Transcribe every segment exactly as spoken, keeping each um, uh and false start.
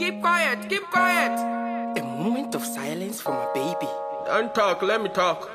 Keep quiet, keep quiet. A moment of silence for my baby. Don't talk, let me talk.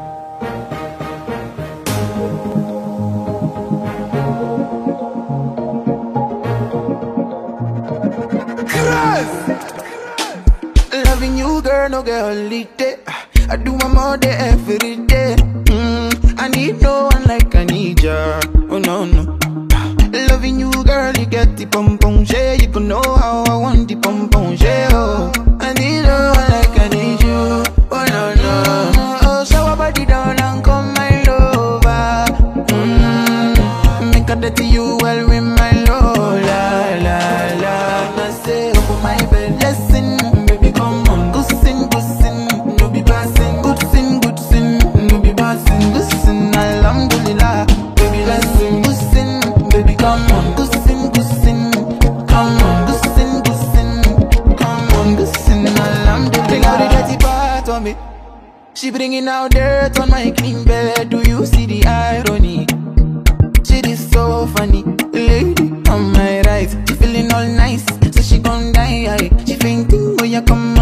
Loving you, girl, no girl, holiday. I do my mother every day. Mm, I need no one like I need ya. Oh no no. Loving you, girl, you get the pom pom shit. You can know how I want the pom pom shit. Oh, I need no one like I need you. Oh no no. Oh, shower body down and come my lover. Mm, make a dirty you well with my love. La la la. I say over my bed, listen. Come on, good sin, good sin, no be passing. Good sin, good sin, no be passing. Good sin, alhamdulillah, baby blessing. Good sin, baby come on. Good sin, good sin, come on. Good sin, good sin, come on. Good sin, alhamdulillah. Bring out the dirty part of me. She bringing out dirt on my clean bed. Do you see the irony? She is so funny, lady on my right. She feeling all nice, so she gon' die. She fainting when you come.